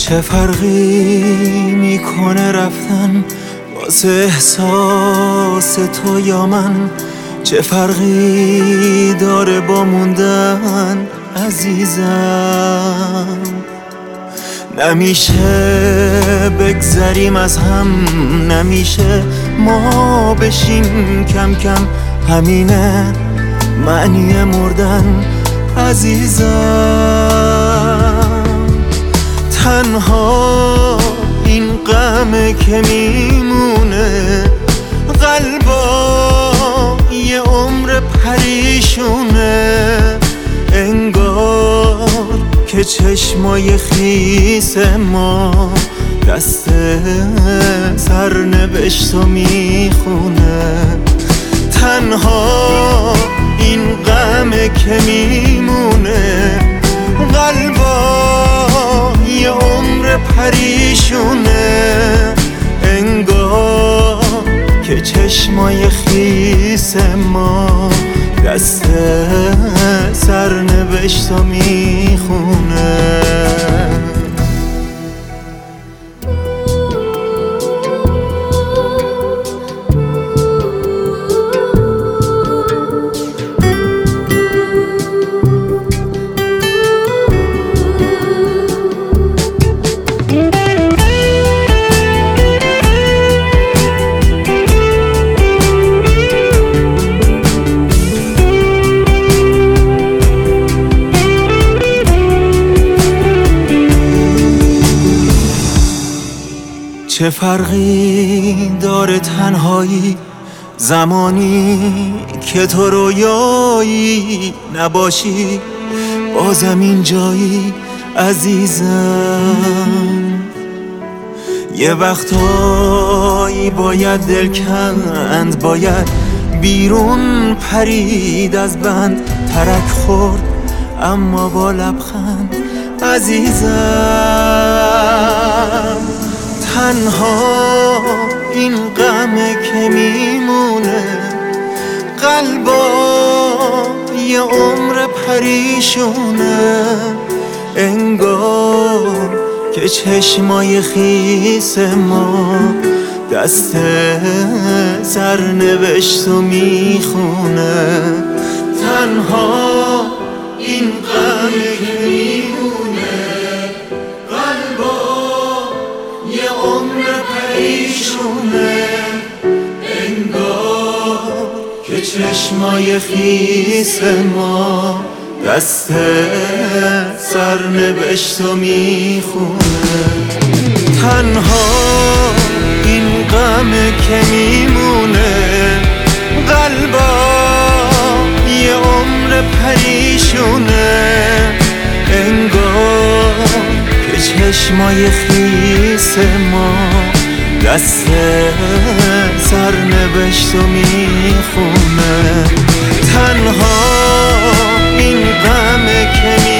چه فرقی میکنه رفتن واسه احساس تو یا من؟ چه فرقی داره با موندن عزیزم؟ نمیشه بگذریم از هم، نمیشه ما بشیم کم کم، همینه معنی مردن عزیزم. تنها این غمه که میمونه، قلبا یه عمر پریشونه، انگار که چشمای خیس ما دست سرنوشتو میخونه. تنها این غمه که میمونه، قلبا یه عمر پریشونه، انگار که چشمای خیس ما دست سرنوشتو میخونه. چه فرقی داره تنهایی زمانی که تو رویایی نباشی، بازم اینجایی عزیزم. یه وقتایی باید دل کند، باید بیرون پرید از بند، ترک خورد اما با لبخند عزیزم. تنها این غمه که میمونه، قلبا یه عمر پریشونه، انگار که چشمای خیس ما دست سرنوشتو میخونه. تنها این غمه که میمونه، یه عمر پریشونه، انگار که چشمای خیس ما دست سرنوشتو میخونه. تنها این غمه که میمونه، قلبا یه عمر پریشونه، انگار چشمای خیس ما دست سرنوشتو میخونه. تنها این غمه که